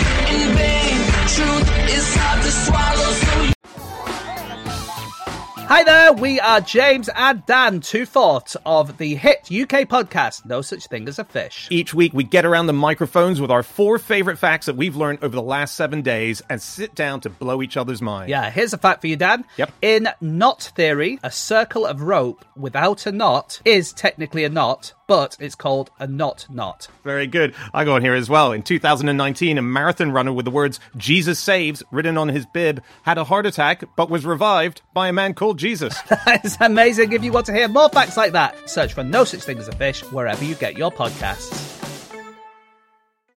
Hi there, we are James and Dan, two-fourths of the hit U K podcast, No Such Thing as a Fish. Each week, we get around the microphones with our four favorite facts that we've learned over the last seven days and sit down to blow each other's minds. Yeah, here's a fact for you, Dan. Yep. In knot theory, a circle of rope without a knot is technically a knot, but it's called a not not. Very good. I go on here as well. In two thousand nineteen, a marathon runner with the words Jesus saves written on his bib had a heart attack but was revived by a man called Jesus. That is amazing. If you want to hear more facts like that, search for No Such Thing as a Fish wherever you get your podcasts.